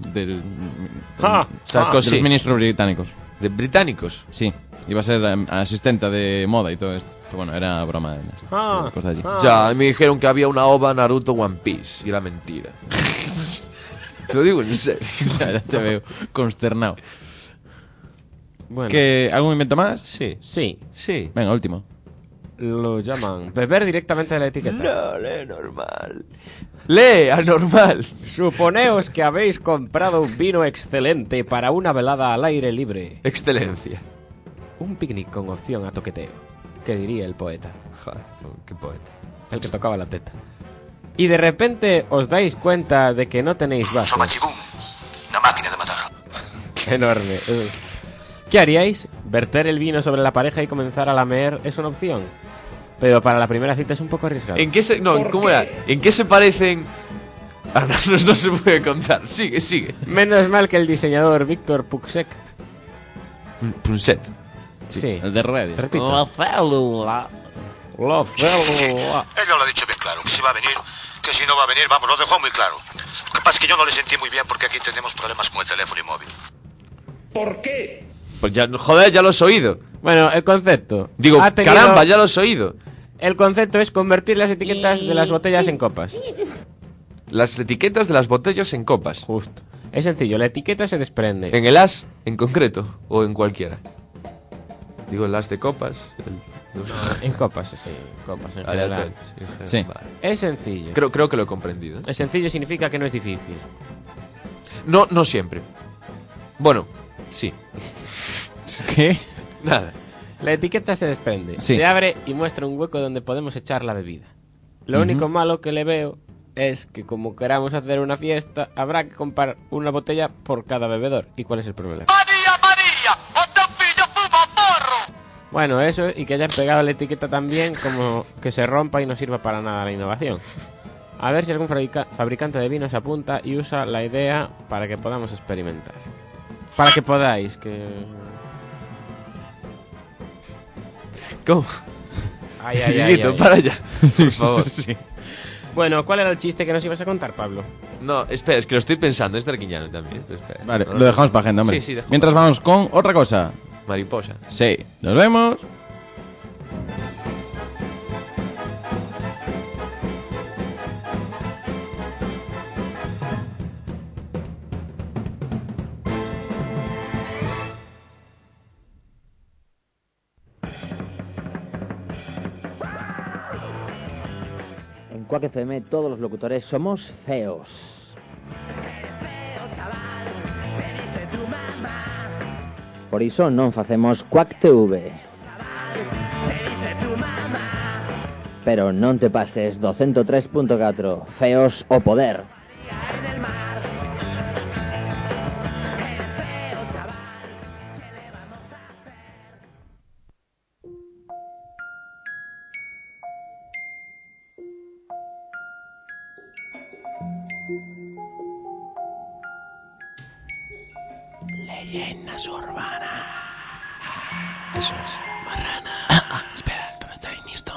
los ministros británicos. ¿De británicos? Sí, iba a ser asistenta de moda y todo esto. Pero bueno, era broma de cosas allí. Ya, me dijeron que había una ova Naruto One Piece y era mentira. Te lo digo en serio. Ya te veo consternado. Bueno, ¿Algún invento más? Sí. sí, Venga, último. lo llaman beber directamente de la etiqueta. No, lee normal. Lee anormal. Suponeos que habéis comprado un vino excelente para una velada al aire libre. Excelencia. Un picnic con opción a toqueteo. ¿Qué diría el poeta? Joder, qué poeta. El que tocaba la teta. Y de repente os dais cuenta de que no tenéis vasos. Una máquina de matar. Enorme. ¿Qué haríais? ¿Verter el vino sobre la pareja y comenzar a lamer es una opción? Pero para la primera cita es un poco arriesgado. ¿En qué se... No, ¿cómo era? ¿En qué se parecen...? Ah, no se puede contar. Sigue. Menos mal que el diseñador Víctor Puksek... Punset. Sí. El de Reddit. Repito. Ella lo ha dicho bien claro, que si va a venir, que si no va a venir, vamos, lo dejó muy claro. Lo que pasa es que yo no le sentí muy bien porque aquí tenemos problemas con el teléfono y móvil. ¿Por qué? Pues ya, joder, ya lo has oído. Bueno, el concepto. Digo, Ha tenido- caramba, ya lo has oído. El concepto es convertir las etiquetas de las botellas en copas. Las etiquetas de las botellas en copas. Justo. Es sencillo, la etiqueta se desprende. ¿En el as en concreto o en cualquiera? Digo, el as de copas. En copas, sí. Copas en general. Aleatorio. Sí. Vale. Es sencillo. Creo que lo he comprendido. Es sencillo significa que no es difícil. No siempre. Bueno, sí. ¿Qué? Nada. La etiqueta se desprende, Sí. se abre y muestra un hueco donde podemos echar la bebida. Lo único malo que le veo es que como queramos hacer una fiesta, habrá que comprar una botella por cada bebedor. ¿Y cuál es el problema? Bueno, eso y que hayan pegado la etiqueta también como que se rompa y no sirva para nada la innovación. A ver si algún fabricante de vino se apunta y usa la idea para que podamos experimentar. Para que podáis, que... ¿Cómo? Ay. Dieguito, para allá. Por favor. Sí. Bueno, ¿cuál era el chiste que nos ibas a contar, Pablo? No, espera, es que lo estoy pensando. Es Darquiñano también. Pero espera. Vale, No, lo dejamos para agenda, hombre. Sí, dejamos. Mientras vamos con otra cosa. Mariposa. Sí, nos vemos. En Quack FM todos los locutores somos feos. Por iso non facemos Quack TV. Pero non te pases do 103.4, feos o poder. Leyendas urbanas. Eso es. Espera, ¿dónde está el Nisto?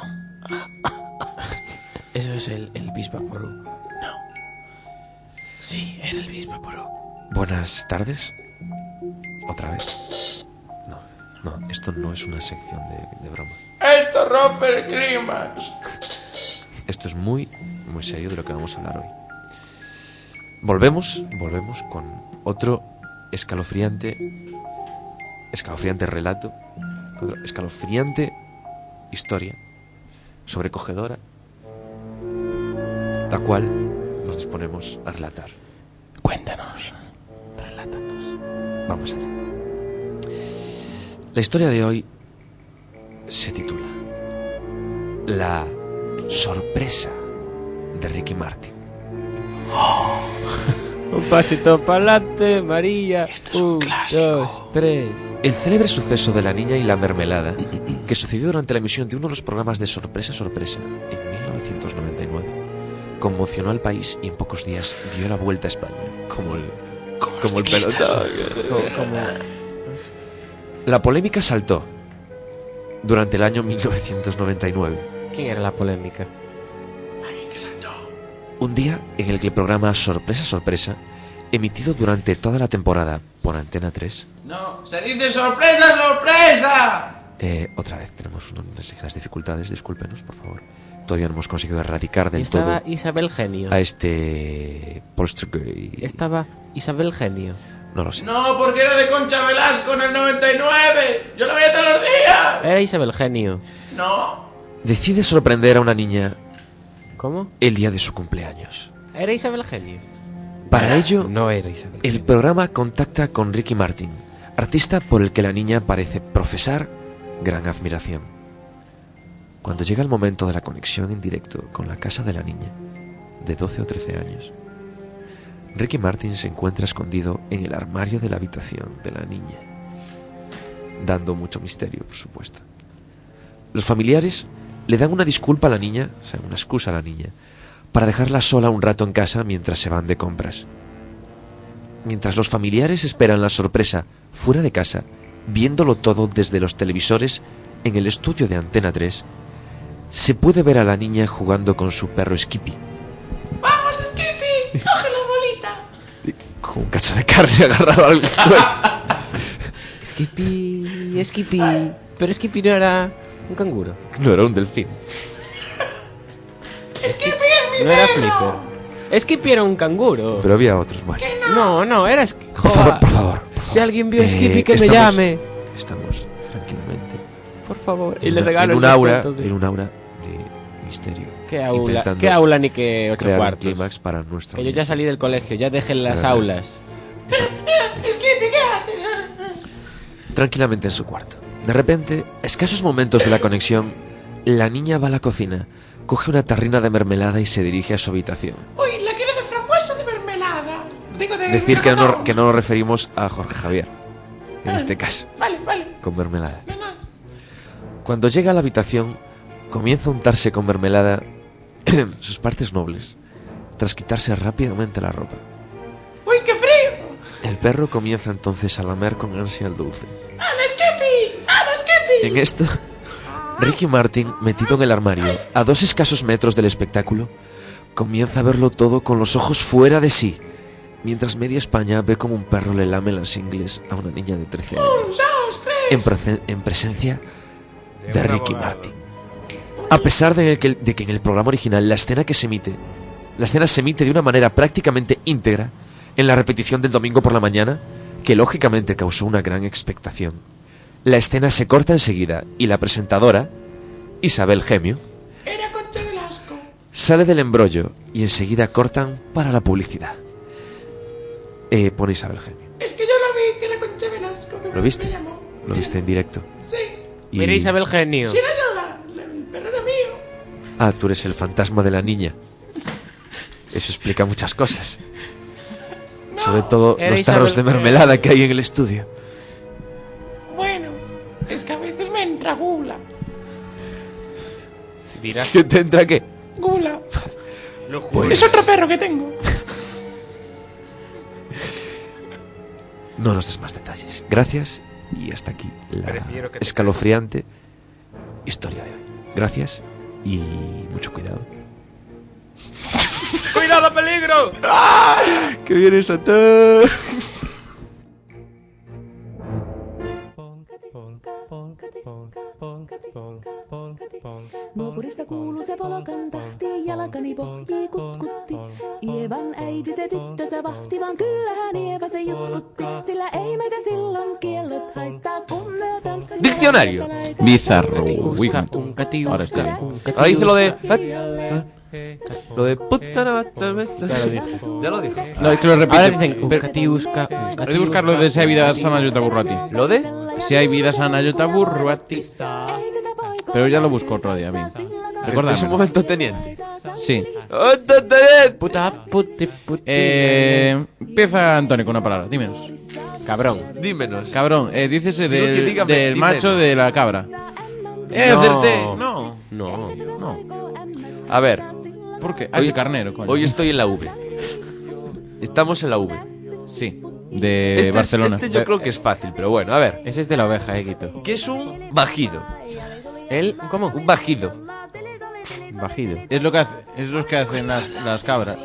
Eso es el Bisvaporú. No. Sí, era el Bisvaporú. Buenas tardes. ¿Otra vez? No, esto no es una sección de broma. ¡Esto rompe el clímax! Esto es muy serio de lo que vamos a hablar hoy. Volvemos con otro escalofriante relato, otra escalofriante historia, sobrecogedora, la cual nos disponemos a relatar. Cuéntanos. Relátanos. Vamos allá. La historia de hoy se titula La sorpresa de Ricky Martin. Un pasito para adelante, María. Esto es un clásico. 2, 3. El célebre suceso de la niña y la mermelada, que sucedió durante la emisión de uno de los programas de Sorpresa Sorpresa en 1999, conmocionó al país y en pocos días dio la vuelta a España, como el pelotón. La polémica saltó durante el año 1999. ¿Quién era la polémica? Un día en el que el programa Sorpresa Sorpresa, emitido durante toda la temporada por Antena 3... ¡No! ¡Se dice sorpresa, sorpresa! Otra vez tenemos unas ligeras dificultades, discúlpenos, por favor. Todavía no hemos conseguido erradicar del Estaba todo Isabel Genio. a este poltergeist. Estaba Isabel Genio. No lo sé. No, porque era de Concha Velasco en el 99. Yo la veía todos los días. Era Isabel Genio. No. Decide sorprender a una niña ¿Cómo? el día de su cumpleaños. Era Isabel Genio. Para ello, No era Isabel el Genio. programa contacta con Ricky Martin, artista por el que la niña parece profesar gran admiración. Cuando llega el momento de la conexión en directo con la casa de la niña, de 12 o 13 años, Ricky Martin se encuentra escondido en el armario de la habitación de la niña, dando mucho misterio, por supuesto. Los familiares le dan una disculpa a la niña, o sea, una excusa a la niña, para dejarla sola un rato en casa mientras se van de compras. Mientras los familiares esperan la sorpresa fuera de casa, viéndolo todo desde los televisores en el estudio de Antena 3, se puede ver a la niña jugando con su perro Skippy. ¡Vamos, Skippy! ¡Coge la bolita! Con un cacho de carne agarrado al cuello. Skippy. Pero Skippy no era un canguro. No, era un delfín. ¡Skippy es mi No era perro! Flipper. Skippy era un canguro. Pero había otros más. No, era Por favor, por favor. Si alguien vio a Skippy, que me estamos- llame. Estamos tranquilamente. Por favor. Y En le una- regalo en el un aura, descuento de- en un aura de misterio. ¿Qué aula? Intentando ¿Qué aula ni qué 8 crear un cuartos? clímax para nuestro. Que yo ya salí del colegio, ya dejé las Verdad. aulas. ¡Skippy, qué haces! Tranquilamente en su cuarto. De repente, a escasos momentos de la conexión, la niña va a la cocina, coge una tarrina de mermelada y se dirige a su habitación. Uy, la quiero de frambuesa de mermelada. Digo de Decir que melocotón. no nos referimos a Jorge Javier, en este caso, Vale. con mermelada. No. Cuando llega a la habitación, comienza a untarse con mermelada sus partes nobles, tras quitarse rápidamente la ropa. ¡Uy, qué frío! El perro comienza entonces a lamer con ansia el dulce. ¡Hala, Skippy! ¡Hala, Skippy! En esto, Ricky Martin, metido en el armario, a 2 escasos metros del espectáculo, comienza a verlo todo con los ojos fuera de sí, mientras media España ve como un perro le lame las ingles a una niña de 13 años, 2, 3. en presencia de Ricky Martin. A pesar de que en el programa original la escena se emite de una manera prácticamente íntegra en la repetición del domingo por la mañana, que lógicamente causó una gran expectación. La escena se corta enseguida y la presentadora, Isabel Gemio, Era Concha Velasco. sale del embrollo y enseguida cortan para la publicidad. Pone Isabel Gemio. Es que yo lo vi, que era Concha Velasco. Que ¿Lo viste? me llamó. Lo viste en directo. Sí. Y- Mira Isabel Genio. Si era yo, el perro era mío. Ah, tú eres el fantasma de la niña. Eso explica muchas cosas. Sobre todo Era los tarros de Isabel mermelada que hay en el estudio. Bueno, es que a veces me entra gula. Dirás. ¿Qué te entra qué? Gula. Pues Es otro perro que tengo. no nos des más detalles. Gracias y hasta aquí la Prefiero que te escalofriante historia de hoy. Gracias y mucho cuidado. ¡Cuidado, peligro! ¡Que viene Satán! Nuokurista kuuluu se polokan tahti, jalkani pohjii kutkutti. Ievan äiti se tyttönsä vahti, vaan kyllähän Ieva se jutkutti. Sillä ei meitä silloin kiellot haittaa, kun me tanssimme. Diccionario. Bizarro. Uy, Ahora estoy bien. Ahí dice lo de... Lo de puta no ya lo dijo. No, es que lo repite. Ahora dicen un catiusca. Hay que buscar lo de si hay vida sana yo te aburro a ti. ¿Lo de? Si hay vida sana yo te aburro a ti. Pero ya lo busco otro día, bien. Es un Recordadme. momento teniente. Sí. Puta, puti. Empieza Antonio con una palabra, dímenos. Cabrón. Dímenos. Cabrón, dícese Digo que del, dígame, del dímelo. macho de la cabra. Acerté. No. A ver, ¿Por qué? Hoy- Ese carnero, coño. hoy estoy en la V. Estamos en la V. Sí, de Barcelona. Este yo creo que es fácil, pero bueno, a ver. Ese es de la oveja, Guito. ¿Qué es un bajido? ¿Cómo? Un bajido. Bajido. Es lo que hacen las cabras,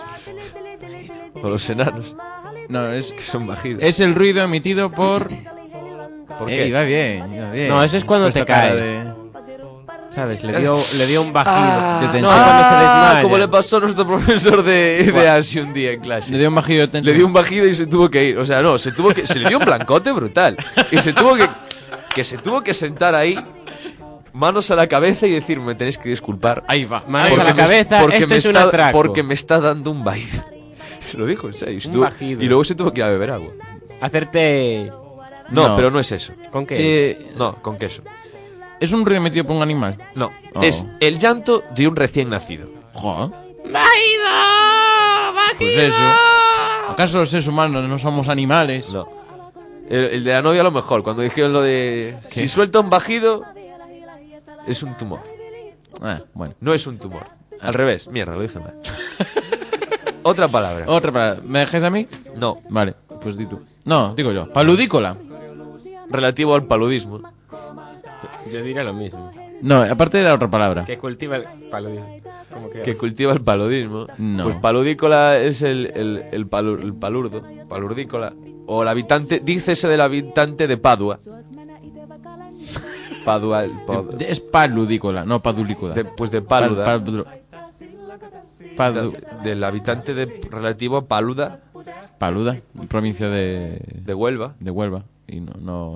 O los enanos. No, es Que son bajidos. es el ruido emitido por ¿Por qué? Iba bien. No, eso es cuando Puesto te cara caes. de- ¿Sabes? Le dio un bajido. de No, tensión. cuando se desmaya. Como le pasó a nuestro profesor de ASI un día en clase. Le dio un bajido de tensión. Le dio un bajido y se tuvo que ir. O sea, no, se le dio un blancote brutal. Y se tuvo que sentar ahí, manos a la cabeza y decir, me tenéis que disculpar. Ahí va. Manos a la cabeza, esto es un atraco. Porque me está dando un bajido. Se lo dijo en serio. bajido. Y luego se tuvo que ir a beber agua. Hacerte... No, pero no es eso. ¿Con qué? No, con queso. Es un ruido emitido por un animal. No, Oh. es el llanto de un recién nacido. Joder. ¡Bajido! Pues eso. ¿Acaso los seres humanos no somos animales? No. El de la novia a lo mejor, cuando dijeron lo de... Si suelta un bajido, es un tumor. Ah, bueno. No es un tumor. Al revés. Mierda, lo dije mal. Otra palabra. Otra palabra. ¿Me dejáis a mí? No. Vale, pues di tú. No, digo yo. Paludícola. Relativo al paludismo. Yo diría lo mismo. No, aparte de la otra palabra. Que cultiva el paludismo. ¿Cómo que? Que cultiva el paludismo. No. Pues paludícola es el palurdo. Palurdícola. O el habitante... Dícese del habitante de Padua. Padua... Es paludícola, no padulícola. pues de Páluda. Del habitante relativo a Páluda. Paluda, provincia de Huelva. De Huelva. Y no,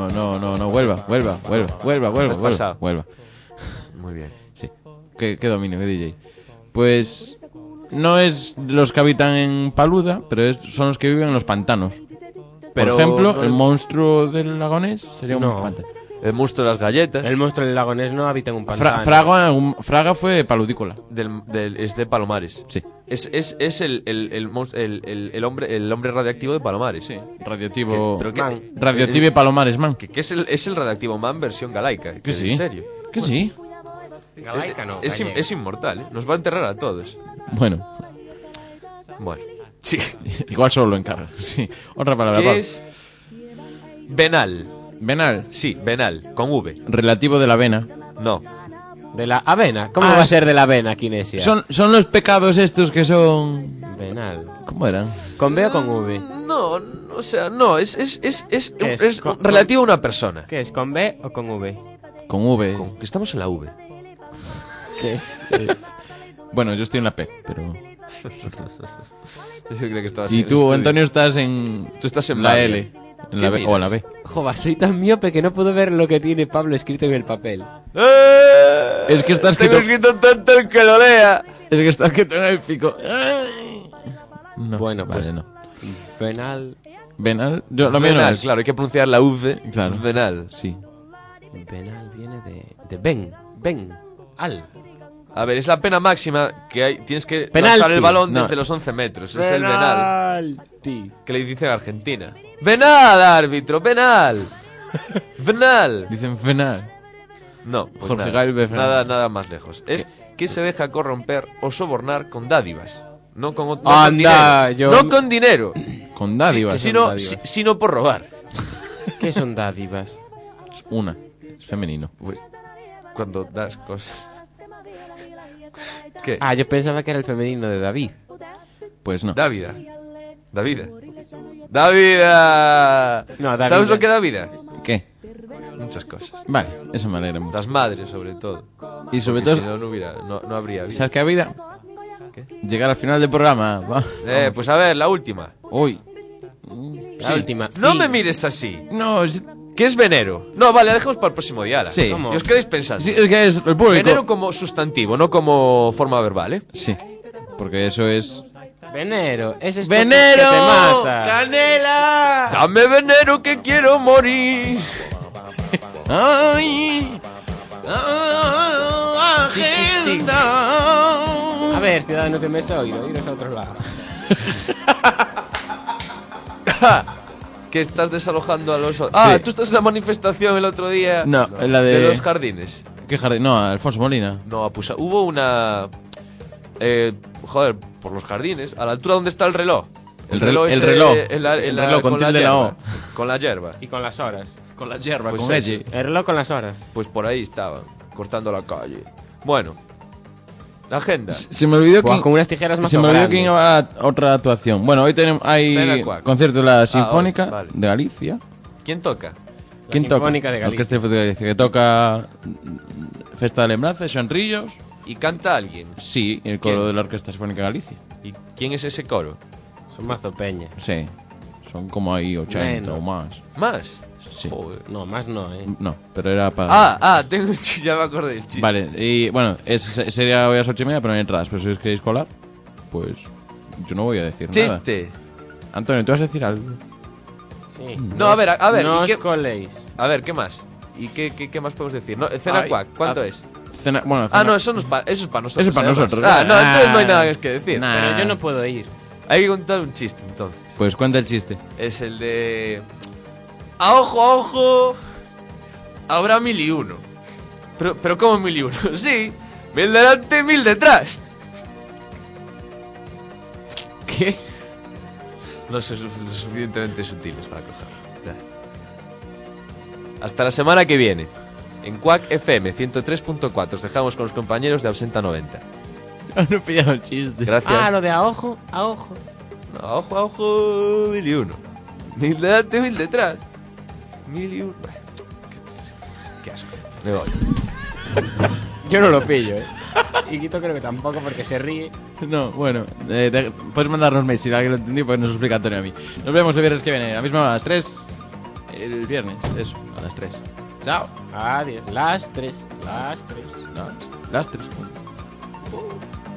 Huelva. pasado. Huelva. Muy bien. Sí. Qué dominio, qué DJ. Pues no es los que habitan en Paluda, pero son los que viven en los pantanos. Pero por ejemplo, no- el monstruo del lagonés sería No. un pantano. El monstruo de las galletas. El monstruo del lagonés no habita en un pantano. Fraga fue paludícola. Es de Palomares. Sí. Es el hombre radiactivo de Palomares. Sí. Radioactivo. Man. Radioactive Palomares, man. Que es el radioactivo man versión galaica. Que sí. En serio. Que sí. Galaica no, Es gallega. inmortal, ¿eh? Nos va a enterrar a todos. Bueno. Bueno. Sí. Igual solo lo encarga. Sí. Otra palabra. ¿Qué Pablo. es? Venal. Venal. Sí, venal. Con V. Relativo de la vena. No. De la avena. ¿Cómo Ah, va a ser de la avena, Kinesia? Son los pecados estos que son... Venal. ¿Cómo eran? ¿Con B o con V? No, o sea, no. Es ¿Qué es? relativo a una persona. ¿Qué es? ¿Con B o con V? Con V. Que estamos en la V. ¿Qué es? Bueno, yo estoy en la P, pero... Yo creo que estabas Y en el tú, estudio. Antonio, estás en... Tú estás en la Babel. L. En ¿Qué la B, o en la miras? B. Joder, soy tan miope que no puedo ver lo que tiene Pablo escrito en el papel. Es que está Tengo escrito... escrito tanto el que lo lea. Es que está escrito en épico. No, Bueno, pues... vale, no. Venal... Venal, yo lo mío no Venal, es. claro, hay que pronunciar la V. Claro. Venal. Sí. Venal viene de Ben. Ben. Al. A ver, es la pena máxima que hay. Tienes que Penalti. lanzar el balón No. desde los 11 metros. Es el venal. Sí. Que le dicen en Argentina. ¡Venal, árbitro! ¡Venal! ¡Venal! Dicen Venal. No, pues Jorge nada, Galvez Venal. nada más lejos. Es que se deja corromper o sobornar con dádivas. No con Anda, dinero. yo- No con dinero. Con dádivas. Sino por robar. ¿Qué son dádivas? Una. Es femenino. Pues cuando das cosas. ¿Qué? Ah, yo pensaba que era el femenino de David. Pues no. Dávida. Davida. ¡Davida! No, Davida. ¿Sabes lo que da vida? ¿Qué? Muchas cosas. Vale, eso me alegra mucho. Las madres, sobre todo. Y sobre Porque todo... si no, no habría vida. ¿Sabes qué vida? Llegar al final del programa. Va. Pues a ver, la última. Uy. La última. No Sí. me mires así. No, ¿Qué es venero? No, vale, la dejemos para el próximo día. ala. Sí. Y os quedáis pensando. sí, es que es el público. Venero como sustantivo, no como forma verbal, ¿eh? Sí. Porque eso es... Venero. Ese es ¡Venero! que te mata. ¡Canela! Dame venero que quiero morir. ¡Ay! ¡Agenda! A ver, ciudadanos de Mesoiro, iros a otro lado. Que estás desalojando a los... Ah, Sí. tú estás en la manifestación el otro día. No, en la de... los jardines. ¿Qué jardín? No, Alfonso Molina. No, pues hubo una... joder, por los jardines, a la altura donde está el reloj. El reloj, el reloj con con la tilde de la hierba. O. Con la hierba. Y con las horas. Con la hierba, Pues con eso. ella. El reloj con las horas. Pues por ahí estaban, cortando la calle. Bueno, agenda. Se me olvidó Buah, que... con unas tijeras más Se me olvidó grandes. que iba a otra actuación. Bueno, hoy hay Ven a Cuac. concierto de la Sinfónica hoy, vale. de Galicia. ¿Quién toca? ¿Quién toca? Sinfónica de La Galicia. Orquesta Sinfónica de Galicia. Que toca Festa de Lembranza, Xonrillos. ¿Y canta alguien? Sí, el coro ¿Quién? de la Orquesta Sinfónica de Galicia. ¿Y quién es ese coro? Son mazo peña. Sí. Son como ahí 80 Menos. o más. ¿Más? Sí. Joder. No, más no, No, pero era para... Tengo un chiste, ya me acordé del chiste. Vale, y bueno, sería hoy a las 8:30, pero no hay entradas. Pero si os queréis colar, pues yo no voy a decir nada. Chiste. Antonio, ¿tú vas a decir algo? Sí. No, a ver, No ¿y os coléis. A ver, ¿qué más? ¿Y qué más podemos decir? No, Cenacuac, ¿cuánto es? Bueno, No, eso es para nosotros. Eso es para además. nosotros. Entonces no hay nada que decir. Nah. Pero yo no puedo ir. Hay que contar un chiste, entonces. Pues cuenta el chiste. Es el de... A ojo, habrá 1001. Pero ¿cómo 1001? Sí, 1000 delante, 1000 detrás. ¿Qué? No sé suficientemente sutiles para cogerlo. Hasta la semana que viene. En Quack FM 103.4 os dejamos con los compañeros de Absenta 90. No he pillado el chiste. Gracias. Lo de a ojo, a ojo. No, a ojo, 1001. 1000 delante, 1000 detrás. 1001. Qué asco. Me voy. Yo no lo pillo, Y Quito creo que tampoco porque se ríe. No, bueno, puedes mandarnos mail si alguien lo entendí, pues nos explica Antonio a mí. Nos vemos el viernes que viene, a la misma hora, a las 3. El viernes, eso, a las 3. Chao. Adiós. Las 3. Las 3.